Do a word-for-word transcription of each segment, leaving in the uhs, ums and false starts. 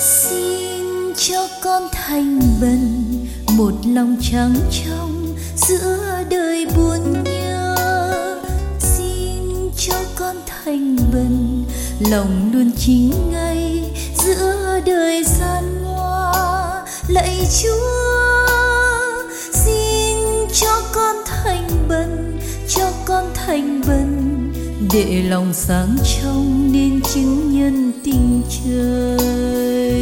Xin cho con thành bần, một lòng trắng trong giữa đời buồn nhớ. Xin cho con thành bần, lòng luôn chính ngay giữa đời gian ngoa. Lạy Chúa, xin cho con thành bần, cho con thành bần, để lòng sáng trong nên chứng nhân tình trời.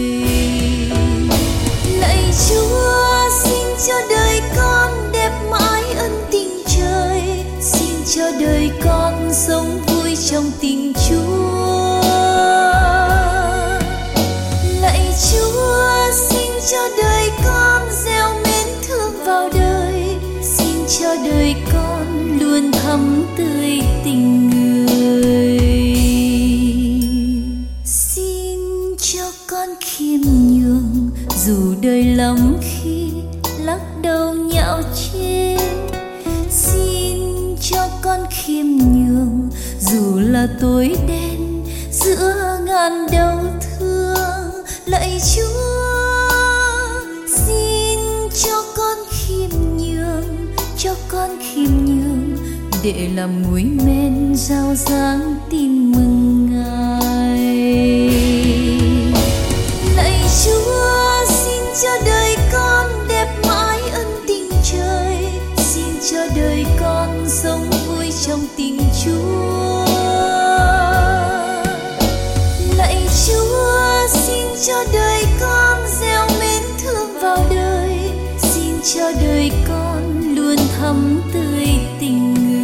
Lạy Chúa, xin cho đời con đẹp mãi ân tình trời. Xin cho đời con sống vui trong tình Chúa. Lạy Chúa, xin cho đời con gieo mến thương vào đời. Xin cho đời con luôn thắm tươi tình người. Xin cho con khiêm nhường, dù đời lắm khi lắc đầu nhạo chê. Xin cho con khiêm nhường, dù là tối đen giữa ngàn đau thương. Lạy Chúa, xin cho con khiêm nhường, cho con khiêm nhường, để làm muối men rao dáng tin mừng Ngài. Lạy Chúa, xin cho đời con đẹp mãi ân tình trời. Xin cho đời con sống vui trong tình Chúa. Lạy Chúa, xin cho đời con gieo mến thương vào đời. Xin cho đời con luôn thắm tươi tình người.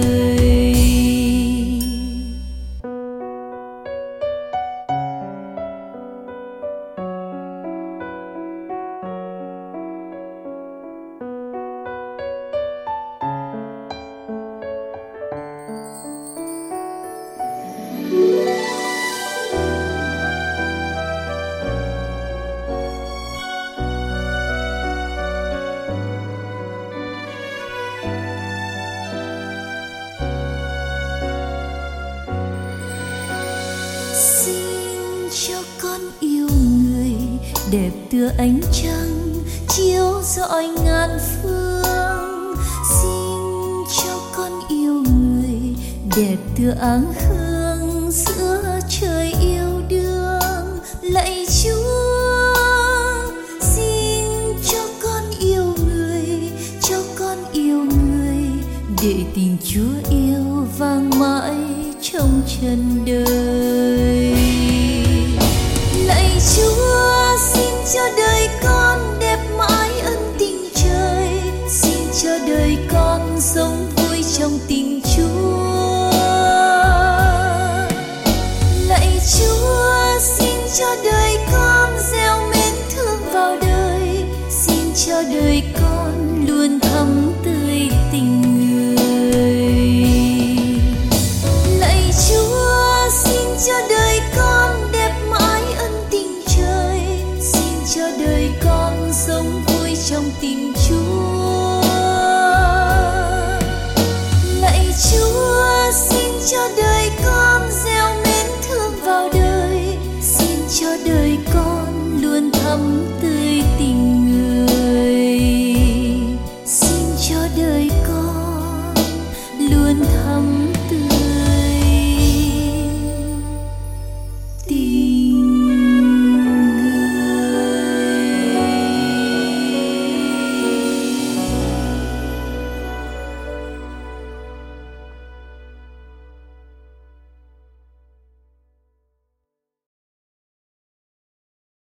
Xin cho con yêu người đẹp tựa ánh trăng chiếu rọi ngàn phương. Xin cho con yêu người đẹp tựa áng hương giữa trời yêu đương. Lạy Chúa, xin cho con yêu người, cho con yêu người, để tình Chúa yêu vang mãi trong trần đời. Lạy Chúa, xin cho đời con đẹp mãi ân tình trời. Xin cho đời con sống vui trong tình Chúa. Lạy Chúa, xin cho đời con gieo mến thương vào đời. Xin cho đời con luôn thắm tươi tình người. Lạy Chúa, xin cho đời con đẹp mãi ân tình trời. Xin cho đời con sống vui trong tình Chúa. Lạy Chúa,